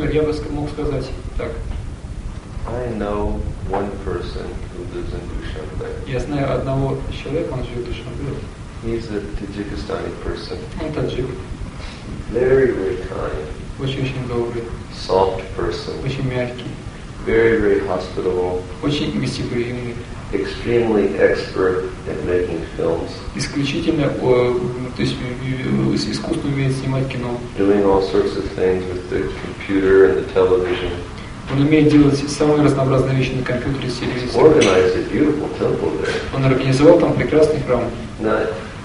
Например, я бы мог сказать так. I know one person who lives in Dushanbe. Я знаю одного человека, он живет в Душанбе. He's a Tajikistani person. Он таджик. Very, very kind. Очень-очень добрый. Soft person. Очень мягкий. Very, very hospitable. Очень гостеприимный. Extremely expert at making films. Исключительно, то есть искусственно умеет снимать кино. Doing all sorts of things with the computer and the television. Он умеет делать самые разнообразные вещи на компьютере, телевизоре. Organized a beautiful temple there. Он организовал там прекрасный храм. Now,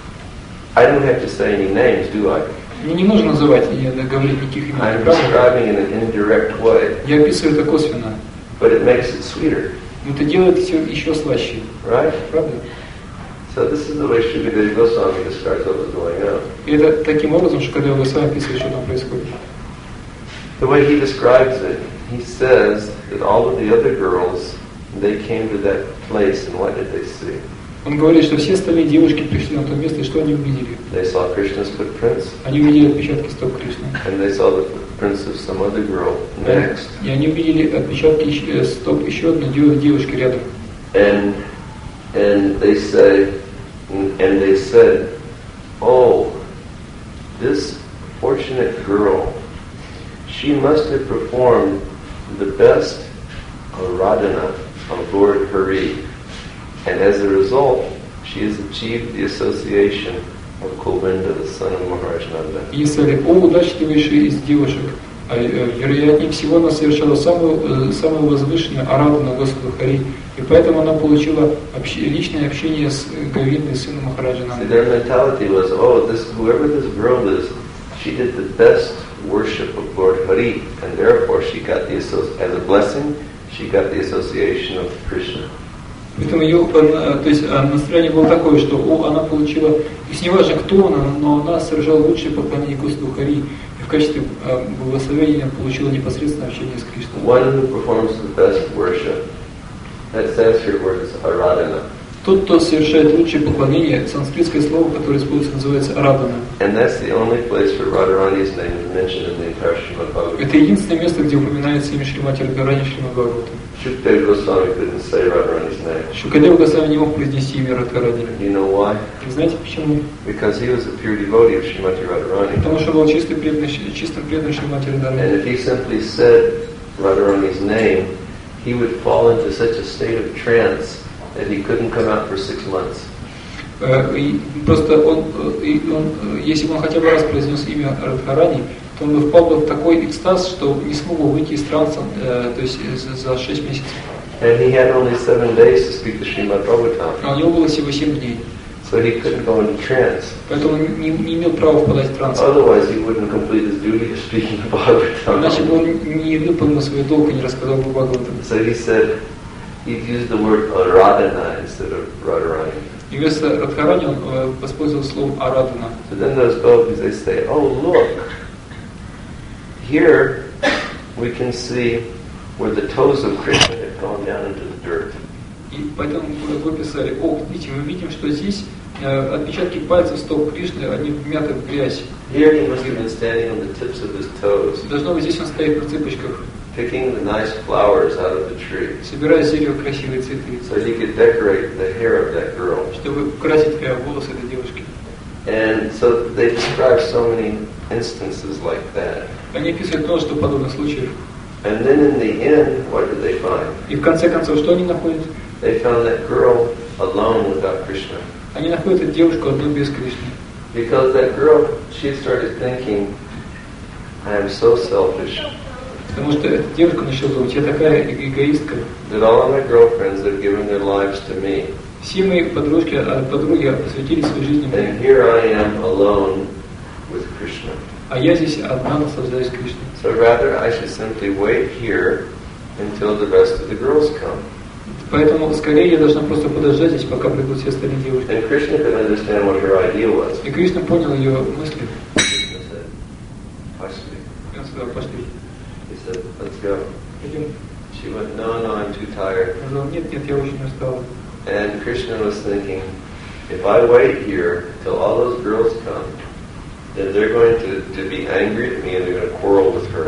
I don't have to say any names, do I? Мне не нужно называть и говорить никаких имен. I'm describing in an indirect way. Я описываю это косвенно. But it makes it sweeter. Но это делает все еще слаще. Right? Правда? So this is the way Srikadeva Goswami describes what was going on. И это таким образом, что когда Госвами описывает, что там происходит. The way he describes it, he says that all of the other girls, they came to that place, and what did they see? Он говорит, что все остальные девушки пришли на то место, и что они увидели? They saw Krishna's footprints. Они увидели отпечатки стоп Кришны. And they saw the footprints of some other girl next. И они увидели отпечатки стоп еще одной девушки рядом. And they say, and they said, oh, this fortunate girl, she must have performed the best Aradhana of Lord Hari. And as a result, she has achieved the association of Govinda, the son of Maharaj Nanda. И сказали, о, удачливейшая из девушек, вероятнее всего она совершала самую возвышенную арадхану Господу Хари, и поэтому она получила личное общение с Говиндой, сыном Махараджа Нанды. Their mentality was, oh, whoever this girl is, she did the best worship of Lord Hari, and therefore she got as a blessing, she got the association of Krishna. Поэтому ее, то есть настроение было такое, что она получила, то есть не важно кто она, но она совершала лучшее поклонение Господу Хари, и в качестве благословения получила непосредственное общение с Кришной. One who performs the best worship, that Sanskrit word is aradhana. Тот, кто совершает лучшее поклонение, санскритское слово, которое используется, называется арадхана. And that's the only place where Radharani's name is mentioned in the entire Srimad Bhagavatam. Это единственное место, где упоминается имя Шримати Радхарани в Шримад Бхагаватам. Shukadeva Goswami couldn't say Radharani's name. Шукадева Госвами не мог произнести имя Радхарани. You know why? И знаете почему? Because he was a pure devotee of Srimati Radharani. Потому что был чистым преданным Шримати Радхарани. And if he simply said Radharani's name, he would fall into such a state of trance that he couldn't come out for 6 months. Просто если бы он хотя бы раз произнес имя Радхарани, то он бы впал бы в такой экстаз, что не смог бы выйти из транса, то есть за 6 месяцев. And he had only 7 days to speak the Srimad Bhagavatam. А у него было всего 7 дней. So he couldn't go into trance. Поэтому он не имел права впадать в транс. Otherwise he wouldn't complete his duty of speaking the Bhagavatam. Иначе бы он не выполнил свой долг и не рассказал бы Бхагаватам. So he said, he used the word Aradhana instead of Radharani. И вместо Радхарани он воспользовал словом Арадхана. So then those gopis, they say, oh look, here we can see where the toes of Krishna had gone down into the dirt. И поэтому гопи писали, о, видите, мы видим, что здесь отпечатки пальцев стоп Кришны, они вмяты в грязь. Here he must have been standing on the tips of his toes, Должно быть, здесь он стоит на цыпочках, picking the nice flowers out of the tree, собирая с дерева красивые цветы, so he could decorate the hair of that girl. чтобы украсить волосы этой девушки. And so they describe so many instances like that. Они описывают множество подобных случаев. And then in the end, what did they find? И в конце концов, что они находят? They found that girl alone without Krishna. Они находят эту девушку одну без Кришны. Because that girl, she started thinking, I am so selfish. Потому что эта девушка начала думать, я такая эгоистка. That all of my girlfriends have given their lives to me. Все мои подруги посвятили свою жизнь мне. And here I am alone with Krishna. А я здесь одна наслаждаюсь Кришной. So rather I should simply wait here until the rest of the girls come. Поэтому скорее я должна просто подождать здесь, пока придут все остальные девушки. And Krishna could understand what her idea was. И Кришна понял ее мысли. Krishna said, "Pashti." И он сказал, пошли. He said, let's go. Пойдем. She went, no, I'm too tired. Он сказал, нет, я очень устала. And Krishna was thinking, if I wait here till all those girls come, then they're going to be angry at me and they're going to quarrel with her.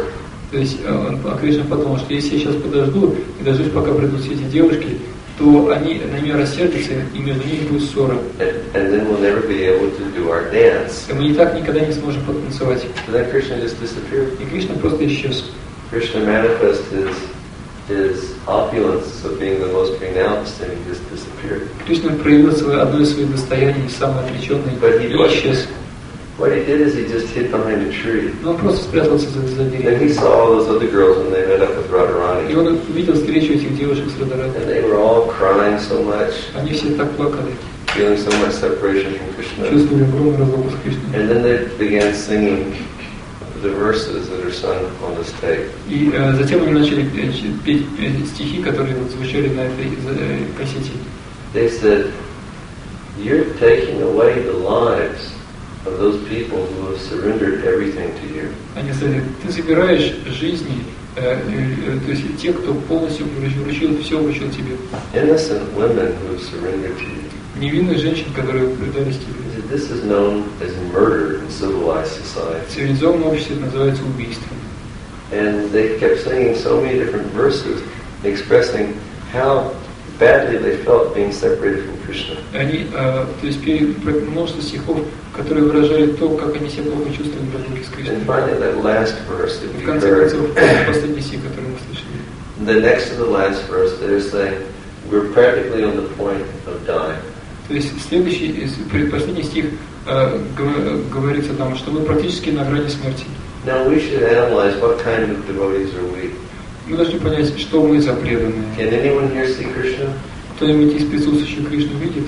То есть Кришна подумал, что если я сейчас подожду и дождусь, пока придут все эти девушки, то они на меня рассердятся, и между ними будет ссора. And then we'll never be able to do our dance. И мы и так никогда не сможем потанцевать. So then Krishna just disappeared. И Кришна просто исчез. Krishna manifested his opulence of being the most renounced, and he just disappeared. Кришна проявил одно из своих достояний, самое отреченное, и исчез. What he did is he just hid behind a tree. Но он просто спрятался за Then he деревьями. saw all those other girls when they met up with Radharani. И он увидел встречу этих девушек с Радаратой. And they were all crying so much, Они все так плакали, feeling so much separation from Krishna. чувствовали огромную разлуку с Кришной. And then they began singing the verses that are sung on this tape. И затем они начали петь стихи, которые вот звучали на этой кассете. They said, "You're taking away the lives of those people who have surrendered everything to you." Они сказали, ты забираешь жизни, то есть те, кто полностью вручил, все вручил тебе. Innocent women who have surrendered to you. Невинных женщин, которые предались тебе. This is known as murder in civilized society. В цивилизованном обществе это называется убийством. And they kept singing so many different verses, expressing how badly they felt being separated from Krishna. Они, то есть, пели множество стихов, которые выражали то, как они себя плохо чувствовали в разлуке с Кришной. And finally, that last verse that В you конце heard, концов, последний стих, который мы слышали. the next to the last verse, they're saying, we're practically on the point of dying. То есть следующий, предпоследний стих говорится там, что мы практически на грани смерти. Now we should analyze what kind of devotees are we. Мы должны понять, что мы за преданные. Can anyone here see Krishna? Кто-нибудь из присутствующих Кришну видит?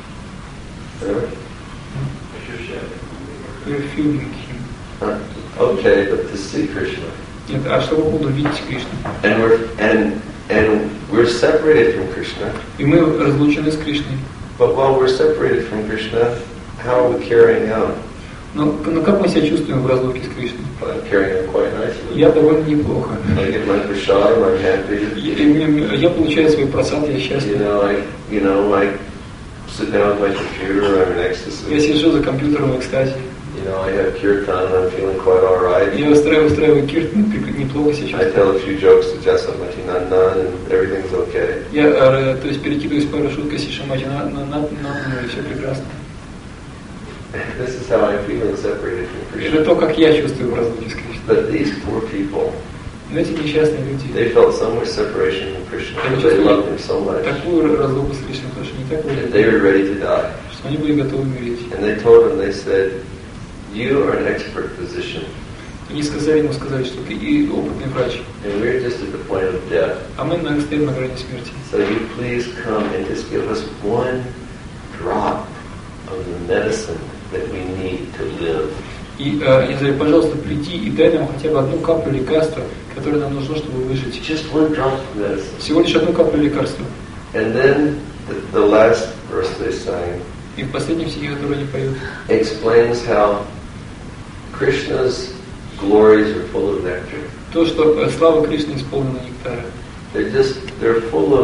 We're feeling him. Okay, but to see Krishna. Нет, а что по поводу видеть Кришну? And we're separated from Krishna. И мы разлучены с Кришной. But while we're separated from Krishna, how are we carrying out? Но как мы себя чувствуем в разлуке с Кришной? I'm carrying out quite nicely. Я довольно неплохо. I get my prasadam, I'm happy. Я получаю свой просад, я счастлив. I sit down with my computer, I'm in ecstasy. Я сижу за компьютером в экстазе. I have kirtan, I'm feeling quite all right. Я устраиваю киртан, неплохо себя I чувствую. tell a few jokes to Jasamati Nandan, and everything's okay. Я, то есть, перекидываюсь пару шуток с Шишамати на и все прекрасно. This is how I'm feeling separated from Это Krishna. то, как я чувствую в разлуке с Кришной. But these poor people, Но эти несчастные люди, they felt so much separation from Krishna. они They loved чувствовали him so much. такую разлуку с Кришной, потому что не так And they were ready to die. что они были готовы умереть. And they told him, they said, you are an expert physician, Они сказали что ты и опытный врач, and we're just at the point of death. а мы стоим на грани смерти. So you please come and just give us one drop of the medicine that we need to live. И я говорю, пожалуйста, приди и дай нам хотя бы одну каплю лекарства, которое нам нужно, чтобы выжить. Just one drop of medicine. Всего лишь одну каплю лекарства. And then the last verse they sang И в последнем стихе, который они поют, explains how Krishna's glories are full of nectar. то, что слава Кришны исполнена нектара. They're full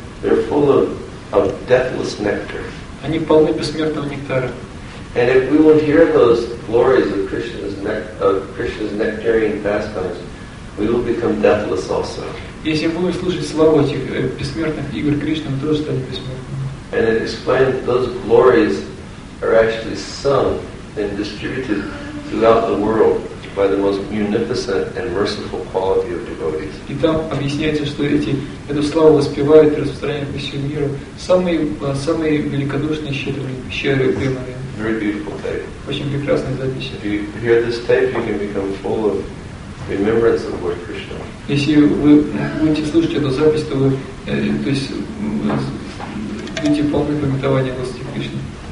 of deathless nectar. Они полны бессмертного нектара. And if we will hear those glories of Krishna's nectarian pastimes, we will become deathless also. Если мы будем слушать славу этих бессмертных игр Кришны, мы тоже станем бессмертными. And it explains those glories are actually sung and distributed throughout the world by the most munificent and merciful quality of devotees. И там объясняется, что эту славу воспевают и распространяют по всему миру самые великодушные, щедрые преданные. Very beautiful tape. Очень прекрасные записи. If you hear this tape, you can become full of remembrance of Lord Krishna. Если вы будете слушать эту запись, то вы, то есть, будете полны памятования Господа Кришны.